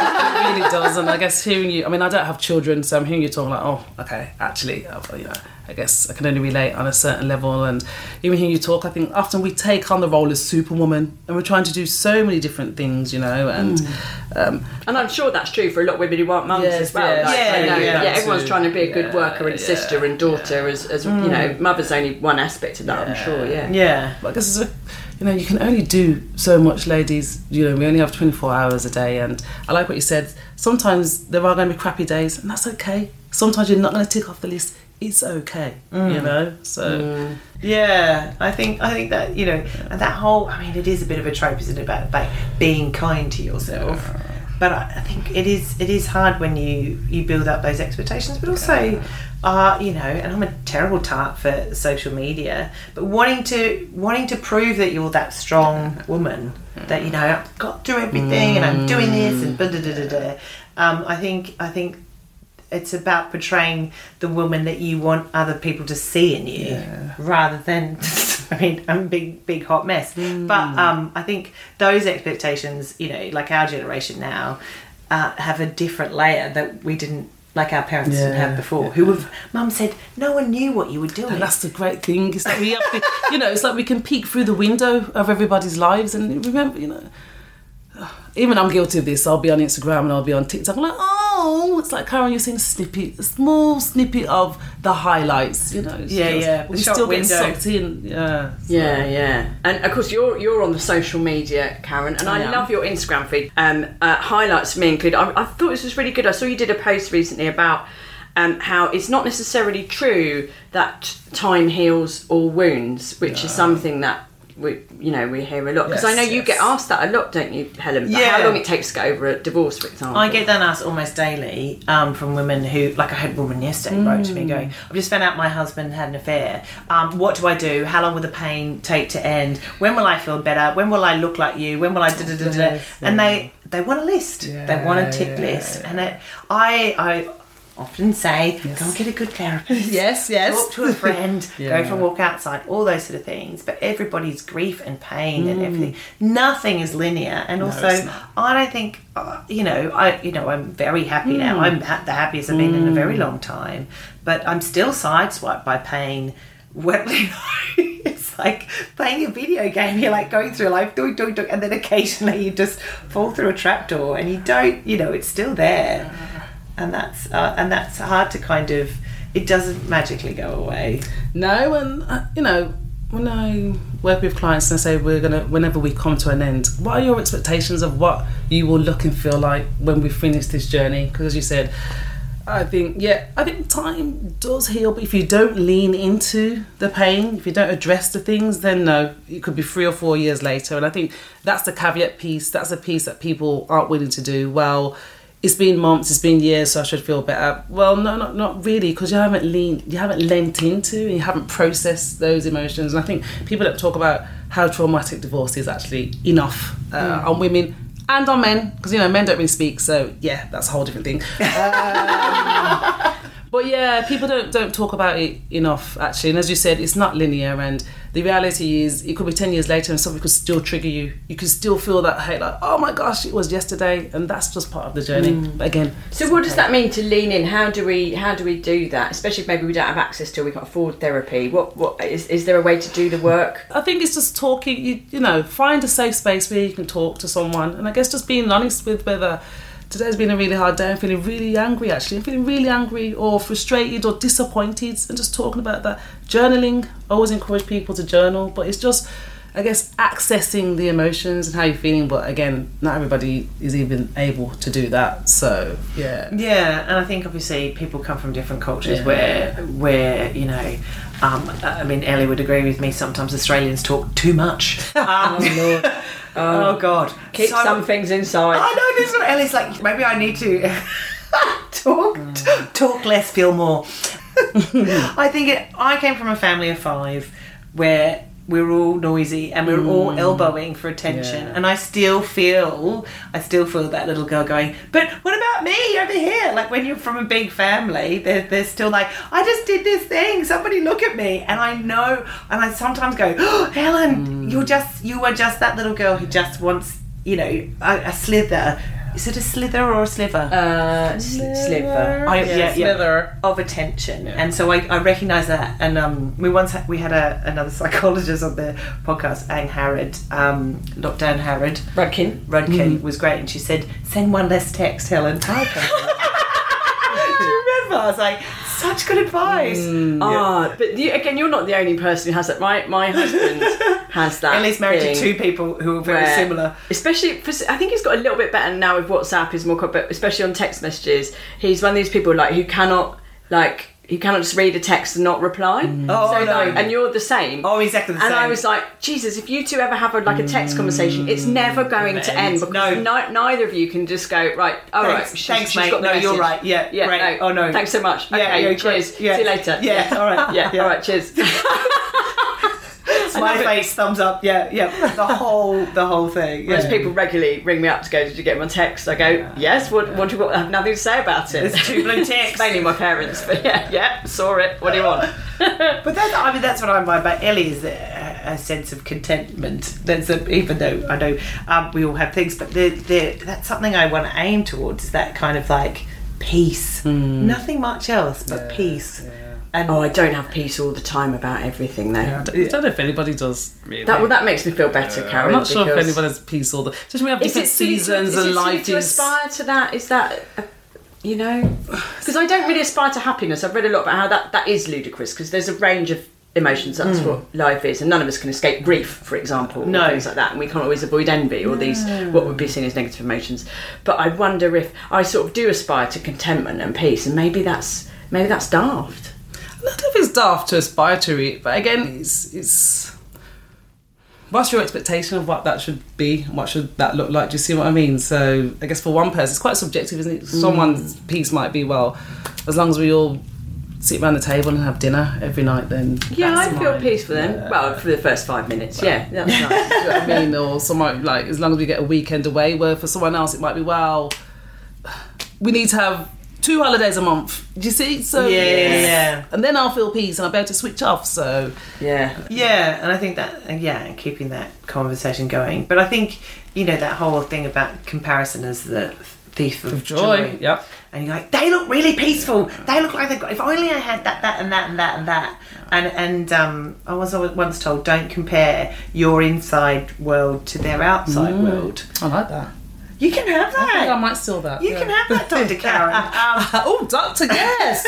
it really does. And I guess hearing you, I mean, I don't have children, so I'm hearing you talk like, oh, okay, actually, you know, I guess I can only relate on a certain level. And even hearing you talk, I think often we take on the role as superwoman, and we're trying to do so many different things, you know. And mm. um, and I'm sure that's true for a lot of women who aren't mums yes, as well. Yeah, like, yeah, you know, yeah, yeah, everyone's too. trying to be a yeah, good worker and yeah, sister and daughter, yeah. as, as mm. you know, mother's only one aspect of that, yeah. I'm sure, yeah. Yeah. But I guess it's a, you know, you can only do so much, ladies. You know, we only have twenty-four hours a day, and I like what you said. Sometimes there are going to be crappy days, and that's okay. Sometimes you're not going to tick off the list. It's okay, mm. you know. So, mm. yeah, I think I think that, you know, and that whole, I mean, it is a bit of a trope, isn't it, about, about being kind to yourself. Yeah. But I, I think it is it is hard when you you build up those expectations, but also. Yeah. Uh, you know, and I'm a terrible tart for social media, but wanting to wanting to prove that you're that strong woman, that, you know, I've got through everything and I'm doing this and da da da da. Um, I think I think it's about portraying the woman that you want other people to see in you, yeah. rather than. I mean, I'm a big big hot mess, mm. but um, I think those expectations, you know, like our generation now, uh, have a different layer that we didn't. Like our parents yeah, didn't have before, yeah. who have, Mum said, no one knew what you were doing. And that's the great thing. It's like we have to, you know, it's like we can peek through the window of everybody's lives, and remember, you know, even I'm guilty of this. I'll be on Instagram and I'll be on TikTok. I'm like, oh, small. It's like Karen, you're seeing a snippet, a small snippet of the highlights. You know. It's Yeah, just, yeah. We The shop still get window. sucked in. Yeah. so- Yeah, yeah. And of course, you're you're on the social media, Karen, and I, I am. love your Instagram feed. Um, uh, highlights for me include. I, I thought this was really good. I saw you did a post recently about um, how it's not necessarily true that time heals all wounds, which is something that we, you know, we hear a lot. Because Yes, I know you yes. get asked that a lot, don't you, Helen? About Yeah. How long it takes to get over a divorce, for example. I get that asked almost daily um, from women who, like I had a woman yesterday wrote to me going, I've just found out my husband had an affair. Um, what do I do? How long will the pain take to end? When will I feel better? When will I look like you? When will I da da da da? And they they want a list. They want a tick yeah, list. And it, I I often say, go and get a good therapist. Yes, yes. Talk to a friend, Yeah. go for a walk outside, all those sort of things. But everybody's grief and pain Mm. and everything, nothing is linear. And also, it's not. I don't think, uh, you know, I you know, I'm very happy now. Mm. I'm ha- the happiest I've been in a very long time. But I'm still sideswiped by pain. Well, you know, it's like playing a video game. You're like going through life, doing, doing, doing, and then occasionally you just fall through a trapdoor, and you don't, you know, it's still there. And that's uh, and that's hard to kind of. It doesn't magically go away. No, and uh, you know, when I work with clients and I say we're gonna, whenever we come to an end, what are your expectations of what you will look and feel like when we finish this journey? Because as you said, I think, yeah, I think time does heal, but if you don't lean into the pain, if you don't address the things, then no, it could be three or four years later. And I think that's the caveat piece. That's the piece that people aren't willing to do. Well, it's been months, it's been years, so I should feel better. Well, no, not not really, because you haven't leaned, you haven't lent into, and you haven't processed those emotions. And I think people that talk about how traumatic divorce is actually enough uh, Mm. on women and on men, because you know men don't really speak, so yeah, that's a whole different thing. Um, but yeah, people don't don't talk about it enough actually. And as you said, it's not linear, and the reality is it could be ten years later and something could still trigger you. You could still feel that hate, like, oh my gosh, it was yesterday, and that's just part of the journey. Mm. But again, So what does that mean to lean in? How do we how do we do that? Especially if maybe we don't have access to, we can't afford therapy. What what is is there a way to do the work? I think it's just talking, you, you know, find a safe space where you can talk to someone, and I guess just being honest with whether today's been a really hard day, I'm feeling really angry actually, I'm feeling really angry or frustrated or disappointed, and just talking about that. Journaling, I always encourage people to journal, but it's just, I guess, accessing the emotions and how you're feeling, but again, not everybody is even able to do that, so yeah. Yeah, and I think obviously people come from different cultures Yeah. where, where you know, um, I mean, Ellie would agree with me. Sometimes Australians talk too much. Um, Oh Lord. oh God, Keep So- some things inside. I know this is what Ellie's like. Maybe I need to talk, talk less, feel more. I think it. I came from a family of five where we were all noisy and we were all elbowing for attention, Yeah. and I still feel, I still feel that little girl going, but what about me over here? Like when you're from a big family, they're, they're still like, I just did this thing, somebody look at me. And I know, and I sometimes go, oh, Helen, you're just, you are just that little girl who just wants, you know, a, a slither. Is it a slither or a sliver? Uh, sl- sliver. I, yeah, yeah, slither. of attention, and so I, I recognise that. And um, we once had, we had a, another psychologist on the podcast, Ang Harrod, um, lockdown Harrod, Rudkin. Rudkin was great, and she said, "Send one less text, Helen." Okay. Do you remember? I was like, such good advice. Ah, but you, again, you're not the only person who has that. My my husband has that. Ellie's married thing to two people who are very where- similar. Especially, for, I think he's got a little bit better now with WhatsApp. Is more, co- but especially on text messages, he's one of these people like who cannot like. You cannot just read a text and not reply. Oh, so, no. like, and you're the same. Oh, exactly the and same. I was like, Jesus, if you two ever have a, like a text conversation, it's never going to end because No. ni- neither of you can just go, right, all right, Thanks, she's, thanks, she's mate. got the No, you're message. right. Yeah, yeah, great. no, Oh, no. thanks so much. Yeah, Okay, yeah, cheers. great. Yeah. See you later. Yeah, all right. Yeah, Yeah. all right, cheers. Smiley face, thumbs up. Yeah, yeah. The whole, the whole thing. Whereas Yeah. people regularly ring me up to go, did you get my text? I go, yes, what, what do you want? I have nothing to say about it. There's two blue ticks. Mainly my parents, but yeah, yeah, saw it. What do you want? But that's, I mean, that's what I'm by. But Ellie is a, a sense of contentment. That's a, even though I know um, we all have things, but they're, they're, that's something I want to aim towards. Is that kind of like peace? Nothing much else, but Yeah, peace. yeah. And Oh, I don't have peace all the time about everything, though. I don't, I don't know if anybody does really. That well, that makes me feel better, I'm Karen. not sure if because- anybody has peace all the. Just we have Is different it silly to- seasons is and it silly life to is. aspire to that? Is that a You know, because I don't really aspire to happiness. I've read a lot about how that, that is ludicrous, because there's a range of emotions. That's mm. what life is, and none of us can escape grief, for example, no. or things like that, and we can't always avoid envy or no. these what would be seen as negative emotions. But I wonder if I sort of do aspire to contentment and peace, and maybe that's maybe that's daft. I don't know if it's daft to aspire to it, but again, it's it's. What's your expectation of what that should be? What should that look like? Do you see what I mean? So I guess for one person, it's quite subjective, isn't it? Someone's mm. peace might be, well, as long as we all sit around the table and have dinner every night, then yeah, I feel mine. peaceful then. Yeah. Well, for the first five minutes, yeah, that's nice. You know what I mean? Or someone like, as long as we get a weekend away, where for someone else it might be, well, we need to have two holidays a month. Do you see? So yeah, yes. yeah. And then I'll feel peace and I'll be able to switch off. So yeah, yeah. And I think that yeah, keeping that conversation going. But I think you know that whole thing about comparison as the thief of, of joy. joy. Yep. And you're like, they look really peaceful. They look like they've got. If only I had that, that, and that, and that, and that. And and um, I was once told, don't compare your inside world to their outside mm. world. I like that. You can have that. I think I might steal that. You yeah. can have that, Doctor Karen. Um, oh, Doctor, yes.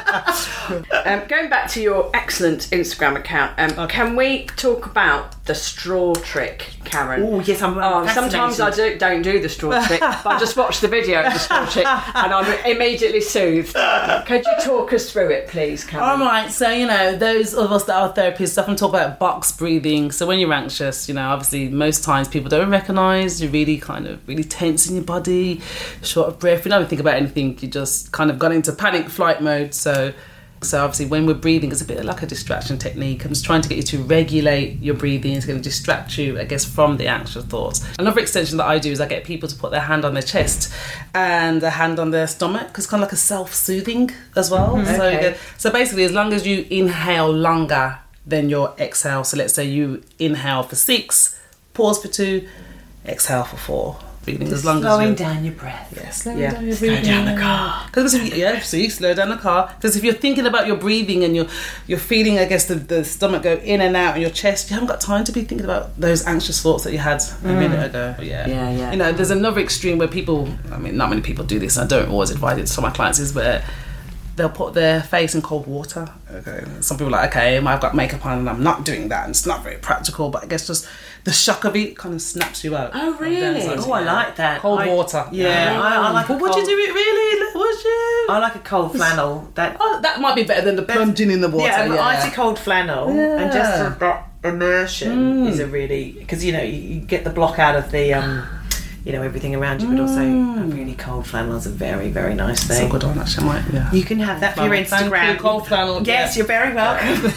um, going back to your excellent Instagram account, um, okay. can we talk about the straw trick, Karen? Oh, yes, I'm oh, Sometimes I do, don't do the straw trick, but I just watch the video of the straw trick and I'm immediately soothed. Could you talk us through it, please, Karen? All right, so, you know, those of us that are therapists often talk about box breathing. So when you're anxious, you know, obviously most times people don't recognise, you're really kind of really tense in your body, short of breath, you don't think about anything, you just kind of got into panic flight mode. So so obviously when we're breathing, it's a bit like a distraction technique. I'm just trying to get you to regulate your breathing. It's going to distract you, I guess, from the anxious thoughts. Another extension that I do is I get people to put their hand on their chest and a hand on their stomach, because it's kind of like a self-soothing as well. Mm-hmm. So, okay. get, so basically, as long as you inhale longer than your exhale, so let's say you inhale for six, pause for two, exhale for four. Breathing, as long slowing as down your breath. Yeah, slowing yeah. down your breathing. Slow down the car. Because yeah, see, slow down the car. Because if you're thinking about your breathing and you're you're feeling, I guess, the, the stomach go in and out in your chest, you haven't got time to be thinking about those anxious thoughts that you had a mm. minute ago. Yeah, yeah, yeah. You know, there's another extreme where people, I mean, not many people do this. I don't always advise it to some of my clients, is where they'll put their face in cold water. Okay. Some people are like, okay, I've got makeup on and I'm not doing that, and it's not very practical, but I guess just the shock of it kind of snaps you out. Oh, really? Oh, I like that. Cold I, water. Yeah, yeah. I, I like. But would you do it really? Would you? I like a cold flannel. That oh, that might be better than the plunging in the water. Yeah, yeah. icy cold flannel, yeah. and just that immersion mm. is a really, because you know you, you get the block out of the. Um, You know, everything around you, but also a really cold flannel is a very, very nice thing. So good on, actually. I might, yeah. You can have that for your Instagram. Thank you, cold flannel. Yes, yeah. you're very welcome.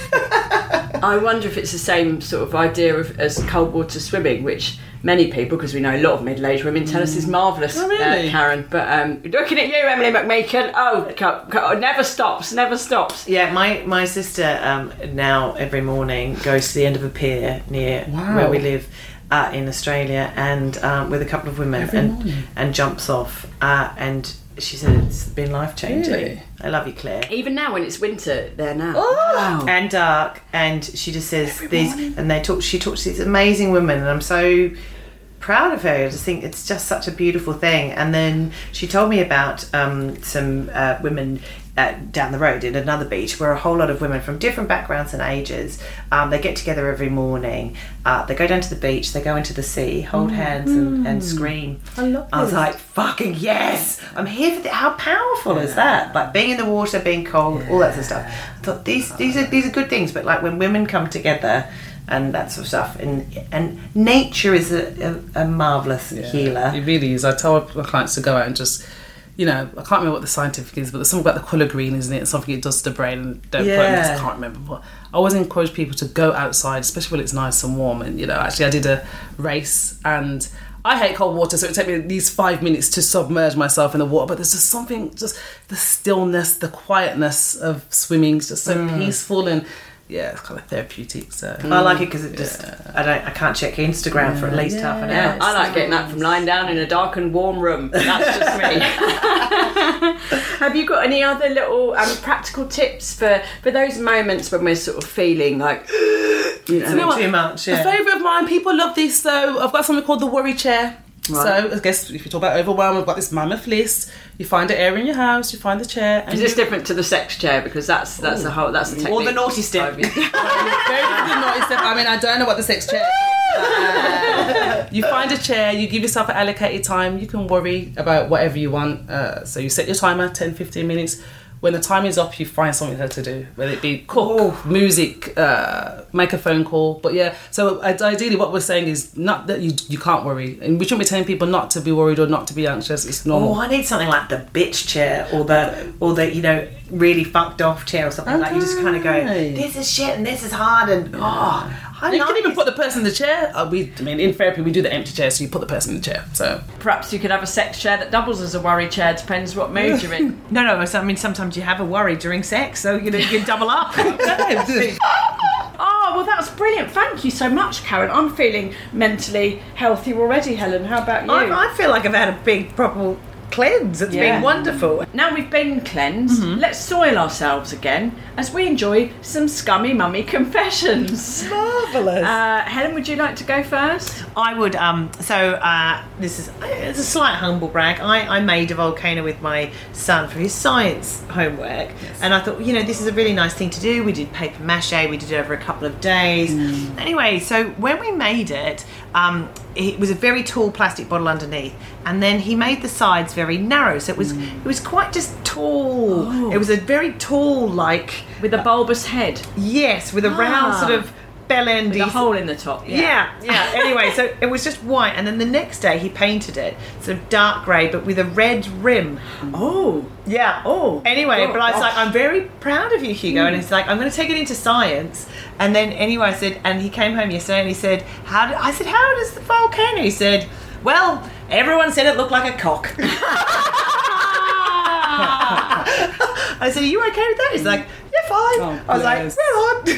I wonder if it's the same sort of idea of, as cold water swimming, which many people, because we know a lot of middle-aged women, tell us is marvellous, oh, really? uh, Karen. But um, looking at you, Emily McMeekin, oh, co- co- never stops, never stops. Yeah, my, my sister um, now every morning goes to the end of a pier near wow. where we live. Uh, in Australia, and um, with a couple of women, Every and morning. and jumps off, uh, and she said it's been life changing. Really? I love you, Claire. Even now, when it's winter, there now. Oh, wow. And dark, and she just says Every these, morning. and they talk. She talks to these amazing women, and I'm so proud of her. I just think it's just such a beautiful thing. And then she told me about um, some uh, women. Uh, down the road in another beach where a whole lot of women from different backgrounds and ages, um, they get together every morning, uh, they go down to the beach, they go into the sea, hold mm. hands and, and scream. I love I was this. like, fucking yes, I'm here for that. How powerful yeah. is that? Like being in the water, being cold, yeah. all that sort of stuff. I thought these these are these are good things, but like when women come together and that sort of stuff, and and nature is a, a, a marvellous yeah. healer. It really is. I tell my clients to go out and just, you know, I can't remember what the scientific is, but there's something about the colour green, isn't it? And something it does to the brain. And don't yeah. quote me because I can't remember. But I always encourage people to go outside, especially when it's nice and warm. And, you know, actually I did a race and I hate cold water, so it took me at least five minutes to submerge myself in the water. But there's just something, just the stillness, the quietness of swimming is just so mm. peaceful and... yeah, it's kind of therapeutic. So I like it because it just yeah. I don't I can't check Instagram yeah. for at least yeah. half an yeah. hour. I like getting that from lying down in a dark and warm room. That's just me. Have you got any other little um, practical tips for, for those moments when we're sort of feeling like you know, you know too much? Yeah. A favourite of mine. People love this though. I've got something called the worry chair. So I guess if you talk about overwhelm, we've got this mammoth list. You find an area in your house, you find the chair. And Is this you... different to the sex chair? Because that's that's Ooh. the whole that's the technique. Or the naughty step. Very different to the naughty step. I mean, I don't know what the sex chair is. Uh, you find a chair, you give yourself an allocated time. You can worry about whatever you want. Uh, so you set your timer, ten, fifteen minutes. When the time is up, you find something there to do, whether it be cook, oh. music, uh, make a phone call. But yeah, so ideally what we're saying is not that you you can't worry. And we shouldn't be telling people not to be worried or not to be anxious. It's normal. Oh, I need something like the bitch chair or the, or the you know, really fucked off chair or something okay. like that. You just kind of go, this is shit and this is hard and, oh... I you can even put the person in the chair. Uh, we, I mean, in therapy, we do the empty chair, so you put the person in the chair. So perhaps you could have a sex chair that doubles as a worry chair. Depends what mood you're in. no, no. I mean, sometimes you have a worry during sex, so you know you can double up. Oh, well, that's brilliant. Thank you so much, Karen. I'm feeling mentally healthy already, Helen. How about you? I, I feel like I've had a big, proper cleanse. It's yeah. been wonderful. Now we've been cleansed, mm-hmm. let's soil ourselves again as we enjoy some scummy mummy confessions. Marvellous. Uh, Helen, would you like to go first? I would. Um, so uh, this is it's a slight humble brag. I, I made a volcano with my son for his science homework, yes. and I thought, you know, this is a really nice thing to do. We did paper mache. We did it over a couple of days. Mm. Anyway, so when we made it, um, it was a very tall plastic bottle underneath, and then he made the sides very narrow, so it was mm. it was quite just tall. Oh. It was a very tall, like with a bulbous head. Yes, with a ah. round sort of bell end, with a hole in the top. Yeah, yeah. yeah. Anyway, so it was just white, and then the next day he painted it sort of dark grey, but with a red rim. Oh, yeah. Oh. Anyway, God. but I was like, I'm very proud of you, Hugo, mm. and he's like, I'm going to take it into science. And then anyway, I said, and he came home yesterday, and he said, how? Do, I said, how does the volcano? He said, well, everyone said it looked like a cock. I said, are you okay with that? He's like, yeah, fine. Oh, I was like, well on.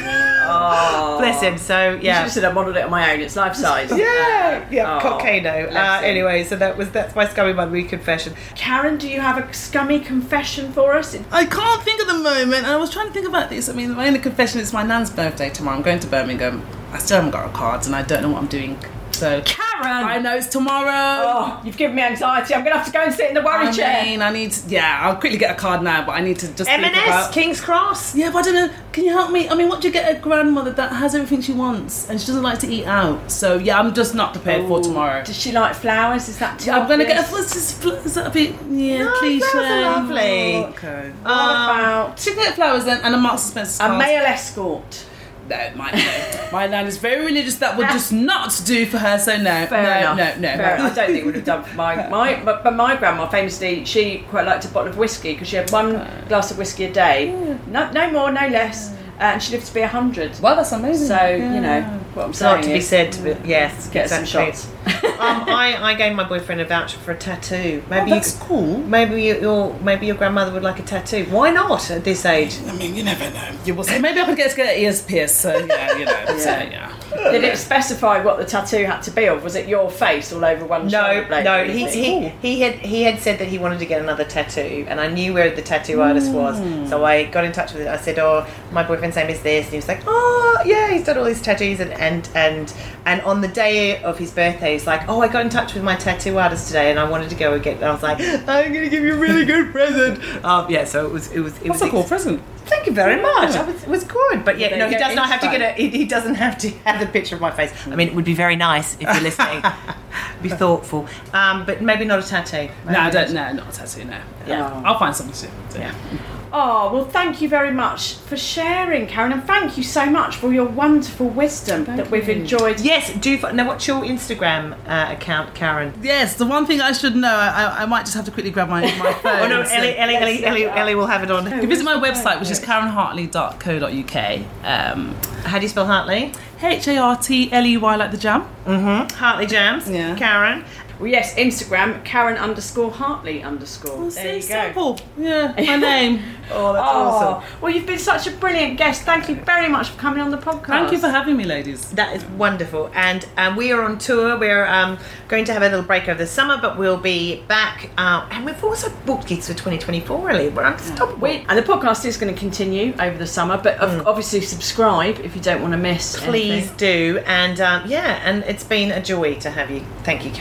Oh. Bless him. So, yeah. You should have said I modelled it on my own. It's life size. yeah. Yeah, oh, cockano. Uh, anyway, so that was that's my scummy mummy confession. Karen, do you have a scummy confession for us? I can't think at the moment. And I was trying to think about this. I mean, my only confession is my nan's birthday tomorrow. I'm going to Birmingham. I still haven't got her cards and I don't know what I'm doing. So Karen, I know it's tomorrow. Oh, you've given me anxiety. I'm going to have to go and sit in the worry I chair. mean, I need to, yeah, I'll quickly get a card now, but I need to just M and S, think about... King's Cross. Yeah, but I don't know. Can you help me? I mean, what do you get a grandmother that has everything she wants and she doesn't like to eat out? So, yeah, I'm just not prepared Ooh. for tomorrow. Does she like flowers? Is that too yeah, I'm going to get a... Is that a bit, yeah, no, cliche? Flowers are lovely. Oh, okay. What um, about... She can get flowers then and a Marks and Spencer's A male escort. No, my no. my nan is very religious. That would just not do for her. So no, Fair no, enough. no, no, Fair no. I don't think it would have done for my my. But, but my grandma famously, she quite liked a bottle of whiskey because she had one glass of whiskey a day, no, no more, no less, uh, and she lived to be a hundred. Well, that's amazing. So yeah. you know what I'm saying. Not to be said. To be, yes, get exactly. some shots. um, I, I gave my boyfriend a voucher for a tattoo. Maybe oh, that's you, cool. Maybe you, your maybe your grandmother would like a tattoo. Why not at this age? I mean, you never know. You will say maybe I could get to get ears pierced. So yeah, you know. yeah. So, yeah. Did it specify what the tattoo had to be, or was it your face all over one no, shoulder blade? No, he he, he had he had said that he wanted to get another tattoo, and I knew where the tattoo artist mm. was, so I got in touch with it. I said, "Oh, my boyfriend's name is this," and he was like, "Oh, yeah, he's done all these tattoos," and and and and on the day of his birthday, he's like, "Oh, I got in touch with my tattoo artist today, and I wanted to go and get." And I was like, "I'm going to give you a really good present." Um, yeah, so it was it was it What's was a cool ex- present. Thank you very much. Yeah. Was, it was good, but yeah, Did no, he does not have fun? to get a. He, he doesn't have to have the picture of my face. I mean, it would be very nice if you're listening. Be thoughtful, um, but maybe not a tattoo. Maybe no, I don't. No, not a tattoo. No. Yeah, I'll find something soon. So. Yeah. Oh, well, thank you very much for sharing, Karen, and thank you so much for your wonderful wisdom thank that we've you. enjoyed. Yes, do now. What's your Instagram uh, account, Karen? Yes, the one thing I should know, I, I might just have to quickly grab my, my phone. oh no, Ellie, Ellie, Ellie, Ellie, Ellie will have it on. You can visit my website, which is karen hartley dot co dot uk. Um, How do you spell Hartley? H A R T L E Y like the jam. Mm-hmm. Hartley Jams. Yeah. Karen. Well, yes, Instagram, Karen underscore Hartley underscore. Oh, there you simple. go. Yeah, my name. Oh, that's oh, awesome. Well, you've been such a brilliant guest. Thank you very much for coming on the podcast. Thank you for having me, ladies. That is wonderful. And um, we are on tour. We're um, going to have a little break over the summer, but we'll be back. Uh, and we've also booked gigs for twenty twenty-four, really. We're unstoppable. We, and the podcast is going to continue over the summer, but mm. obviously subscribe if you don't want to miss Please anything. do. And um, yeah, and it's been a joy to have you. Thank you, Karen. I feel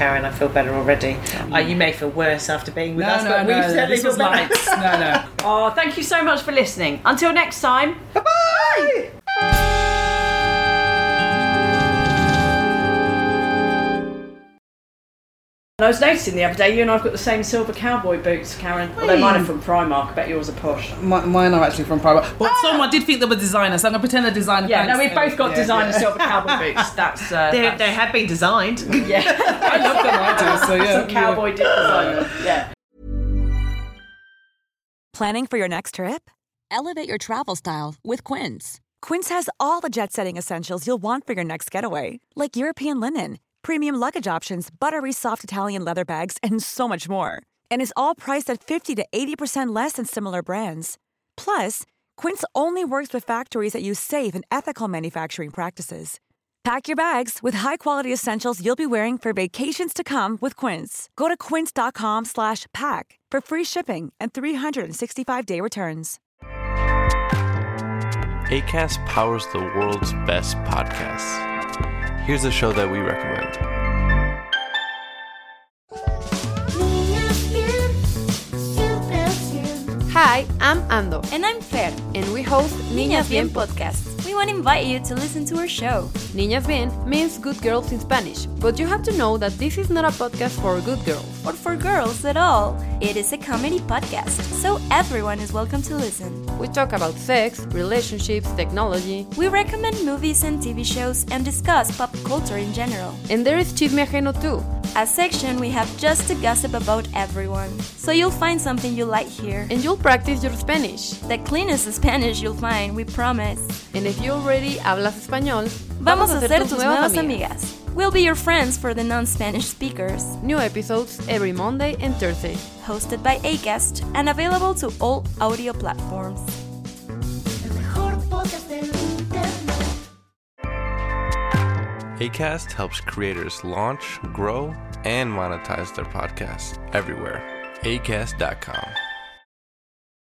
better already. Uh, you may feel worse after being with No, us, no, but no, we no, certainly this feel was better. lights. No, no. Oh, thank you so much for listening. Until next time. Bye-bye! I was noticing the other day, you and I've got the same silver cowboy boots, Karen. Although mine are from Primark. I bet yours are posh. My, mine are actually from Primark. But someone did think they were designers, so I'm going to pretend they're designer Yeah, pants. no, we've both got Yeah, designer yeah. silver cowboy boots. That's, uh, They, that's they have been designed. yeah. I love them, I do, so yeah. Some cowboy did design them. Yeah. Planning for your next trip? Elevate your travel style with Quince. Quince has all the jet-setting essentials you'll want for your next getaway, like European linen, premium luggage options, buttery soft Italian leather bags, and so much more. And is all priced at fifty to eighty percent less than similar brands. Plus, Quince only works with factories that use safe and ethical manufacturing practices. Pack your bags with high-quality essentials you'll be wearing for vacations to come with Quince. Go to quince.com slash pack for free shipping and three sixty-five day returns. Acast powers the world's best podcasts. Here's a show that we recommend. Hi, I'm Ando. And I'm Fer. And we host Niñas Bien podcast. We want to invite you to listen to our show. Niñas Bien means good girls in Spanish, but you have to know that this is not a podcast for good girls. Or for girls at all. It is a comedy podcast, so everyone is welcome to listen. We talk about sex, relationships, technology. We recommend movies and T V shows and discuss pop culture in general. And there is Chisme Ajeno too. A section we have just to gossip about everyone. So you'll find something you like here. And you'll practice your Spanish. The cleanest Spanish you'll find, we promise. And if you already hablas español, vamos a ser tus nuevas amigas. We'll be your friends for the non-Spanish speakers. New episodes every Monday and Thursday. Hosted by Acast and available to all audio platforms. Acast helps creators launch, grow, and monetize their podcasts everywhere. acast dot com.